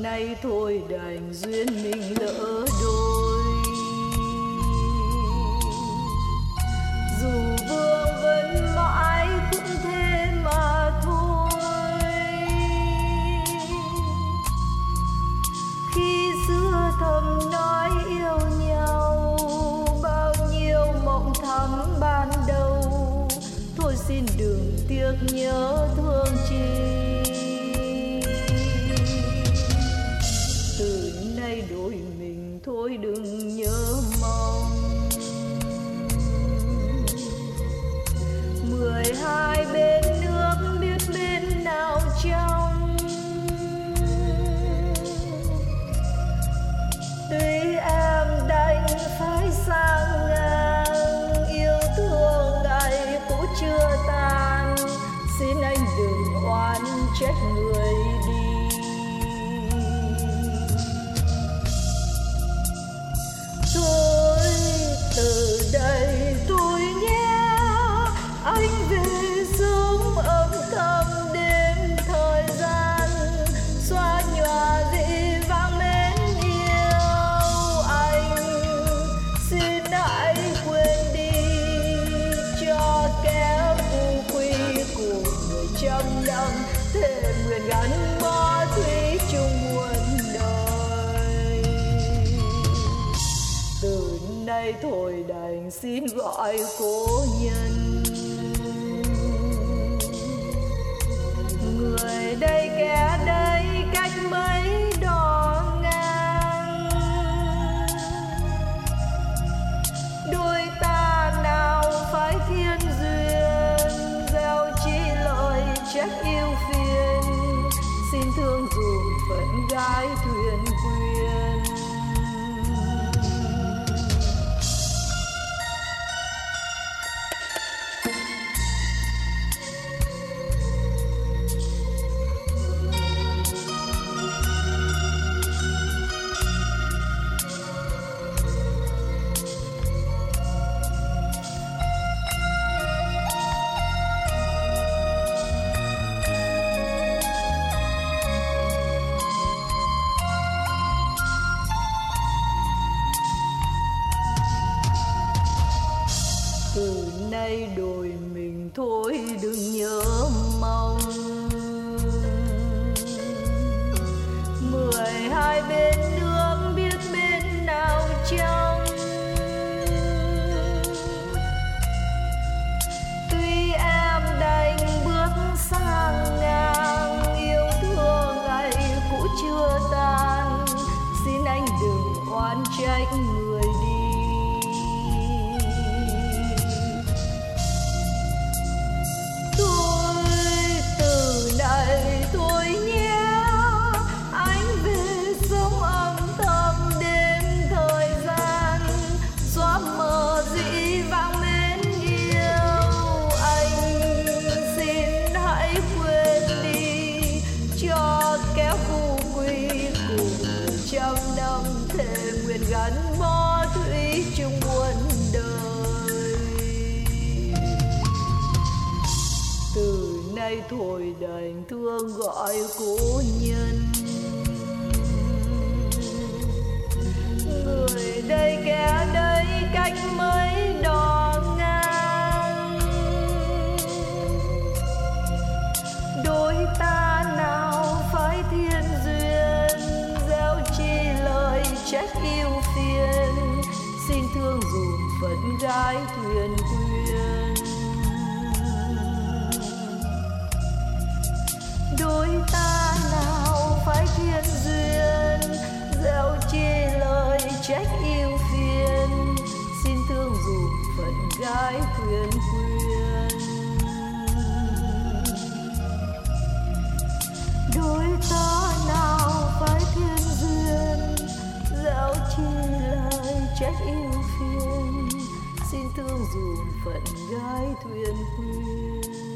nay thôi đành duyên mình lỡ đôi. Dù vương vấn mãi cũng thế mà thôi. Khi xưa thầm nói yêu nhau, bao nhiêu mộng thắm ban đầu, thôi xin đừng tiếc nhớ thương chi. Từ nay đôi mình thôi đừng nhớ mong. 12 bên nước biết bên nào trong. Tuy em đành phải sang ngang, yêu thương ngày cũ chưa tan, xin anh đừng oán trách người đi. Thôi từ đây tôi nhé, anh về sống âm thầm đêm thời gian, xóa nhòa dĩ vãng mến yêu anh. Xin hãy quên đi cho kẻ phù quy của người trăm năm, thề nguyện gắn bó thủy chung muôn đời. Từ nay thôi đành xin gọi cố nhân. Người đây kẻ đây cách mấy đò ngang, đôi ta nào phải thiên duyên, gieo chỉ lời trách yêu phiền, xin thương dùm phận gái thuyền quyên. Từ nay đôi mình thôi đừng nhớ mong. 12 bên nước biết bên nào trong. Tuy em đành bước sang ngang, yêu thương ngày cũ chưa tan, xin anh đừng oán trách người đi. Thôi nhé, anh về sống âm thầm đêm thời gian, xóa mờ dĩ vãng mến yêu anh. Xin hãy quên đi cho kẻ phù quy cùng trăm năm, thề nguyện gắn bó thủy chung muôn đời. Từ nay thôi đành thương gọi cố nhân. Người đây kẻ đây cách mấy đò ngang, đôi ta nào phải thiên duyên, gieo chi lời trách yêu phiền, xin thương dùm phận gái thuyền quyên. Đôi ta nào phải thiên duyên, gieo chi lời trách yêu phiền, xin thương dùm phận gái thuyền quyên. Đôi ta nào phải thiên duyên, gieo chi lời trách yêu phiền, xin thương dùm phận gái thuyền quyên.